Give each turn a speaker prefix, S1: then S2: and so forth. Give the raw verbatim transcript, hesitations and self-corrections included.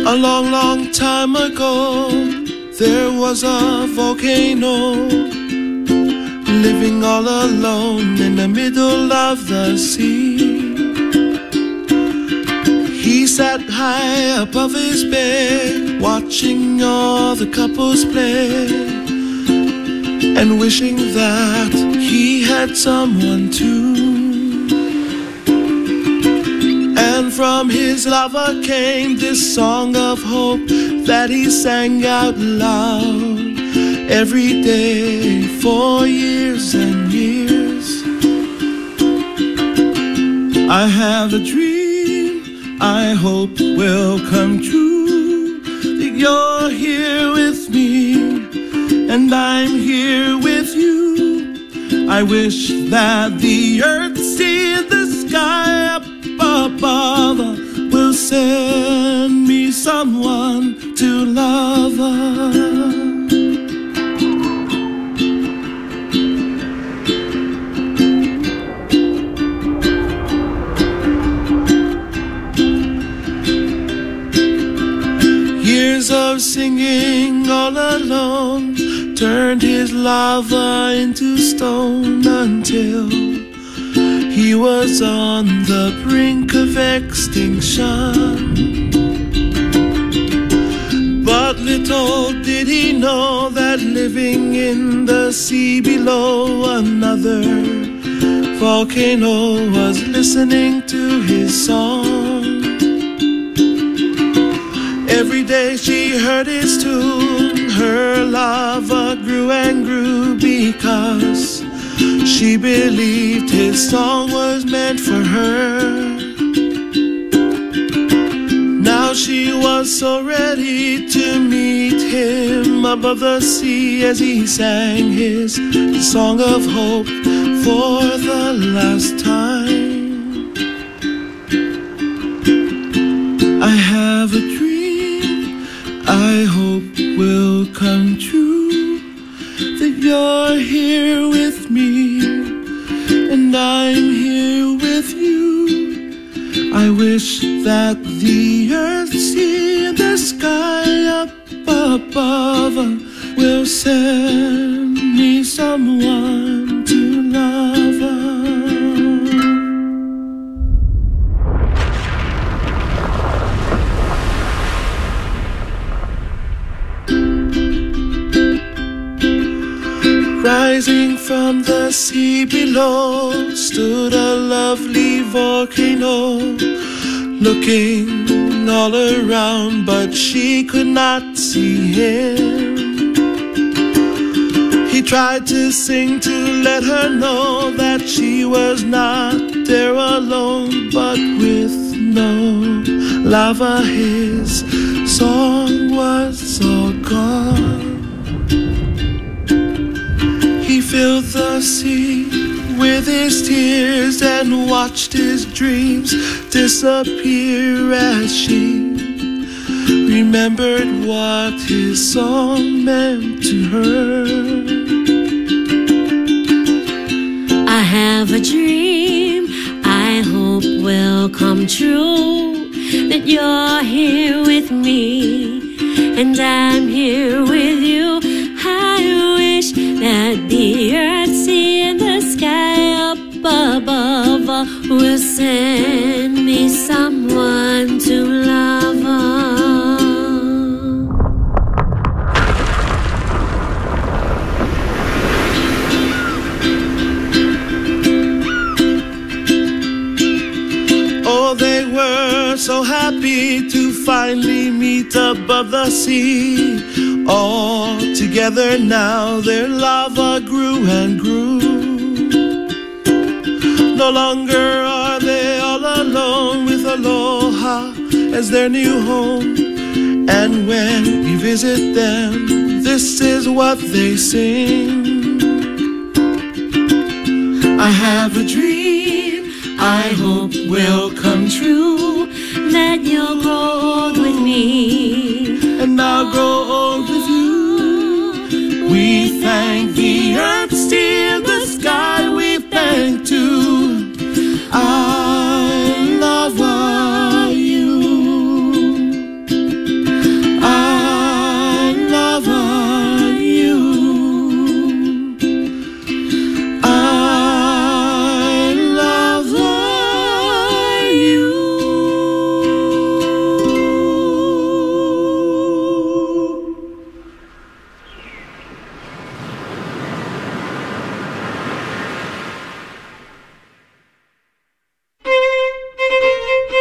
S1: A long, long time ago, there was a volcano living all alone in the middle of the sea. He sat high above his bed, watching all the couples play, and wishing that he had someone too. And from his lover came this song of hope that he sang out loud every day for years and years. I have a dream I hope will come true, that you're here with me and I'm here with you. I wish that the earth, sea, the sky up above will send me someone to love her. Years of singing all alone turned his lava into stone until he was on the brink of extinction. But little did he know that living in the sea below, another volcano was listening to his song. Every day she heard his tune, her lava grew and grew because she believed his song was meant for her. Now she was so ready to meet him above the sea as he sang his song of hope for the last time. I have a dream I hope will come true, that you're here with me and I'm here with you. I wish that the earth, sea, and the sky up above will send me someone to love her. Rising from the sea below stood a lovely volcano, looking all around, but she could not see him. He tried to sing to let her know that she was not there alone, but with no lava his song was all gone. He filled the sea with his tears and watched his dreams disappear as she remembered what his song meant to her.
S2: I have a dream I hope will come true, that you're here with me and I'm here with you. I wish that the earth, sea, and the sky up above will send me someone to love her.
S1: Oh, they were so happy to finally meet above the sea. All together now their lava grew and grew. No longer are they all alone, with Aloha as their new home. And when we visit them, this is what they sing. I have a dream I hope will come true,
S2: that you'll grow old with me
S1: and I'll grow